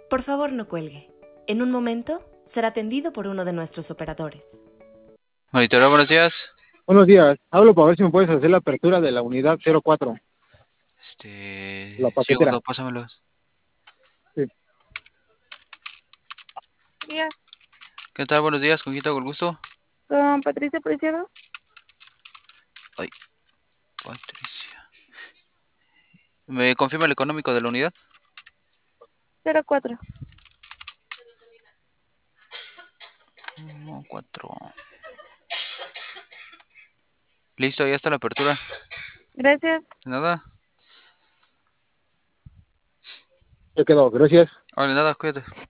Por favor, no cuelgue. En un momento será atendido por uno de nuestros operadores. Monitoreo, buenos días. Buenos días, hablo para ver si me puedes hacer la apertura de la unidad 04, la paquetera. Segundo, pásamelos. Sí. Días, ¿Qué tal? Buenos días, ¿con quién tengo el gusto? con Patricia Preciado. Ay, Patricia. ¿Me confirma el económico de la unidad? 04. 4. Listo, ya está la apertura. Gracias. De nada. Ya quedó, gracias. Vale, nada, cuídate.